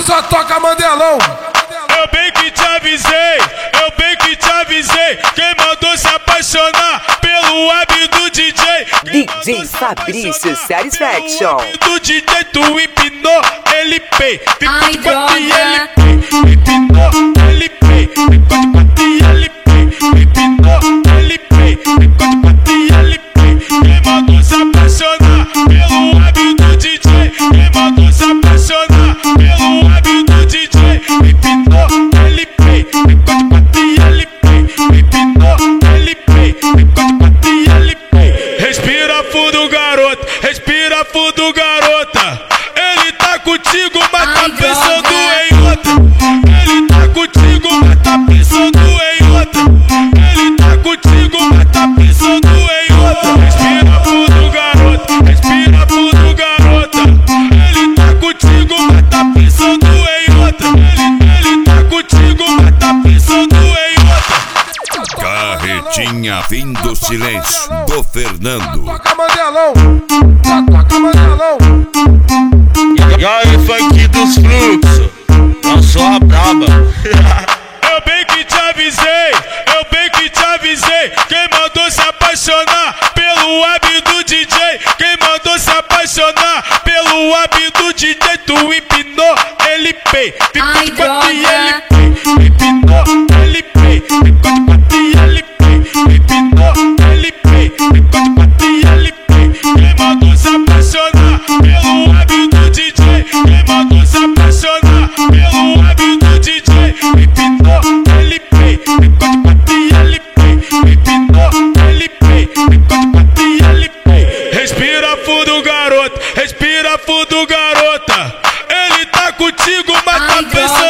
só toca Mandelão. Eu bem que te avisei, eu bem que te avisei. Quem mandou se apaixonar pelo web do DJ? DJ Fabrício Satisfaction. Do DJ tu empinou, ele pei. Ficou de quatro e ele droga. pei. Empinou, ele pei. Ficou de quatro e ele pei. Empinou, ele pei. Ficou de quatro e ele pei. Quem mandou se apaixonar pelo web do DJ? Quem mandou se apaixonar pelo web do DJ? Empinou, ele pei. Ficou de quatro e ele pei. Empinou, ele pei. Ficou de quatro e ele pei. Respira fundo, garota. Respira fundo, garota. Ele tá contigo, mas tá pensando em outra. Ele tá contigo, mas tá pensando em outra. Ele tá contigo, mas tá pensando em outra. Respira fundo, garota. Respira fundo, garota. Ele tá contigo, mas tá pensando em outra. Ele tá contigo, mas tá pensando em outra. Carretinha vindo silêncio do Fernando. Toca Mandelão. Só toca Mandelão. E aí, funk dos fluxos, não sou a braba. Eu bem que te avisei, eu bem que te avisei. Quem mandou se apaixonar pelo web do DJ? Quem mandou se apaixonar pelo web do DJ? Tu empinou, ele pei. Ficou de quatro e ele pei. Empinou, ele pei. Ficou de quatro e ele pei. Empinou, ele pei. Ficou de quatro e ele pei. Quem mandou se apaixonar pelo web do DJ? Quem mandou se apaixonar pelo web do DJ? Empinou, ele pei. Ficou de quatro e ele pei. Empinou, ele pei. Ficou de quatro e ele pei. Respira fundo, garota. Respira fundo, garota. Ele tá contigo, mas tá pensando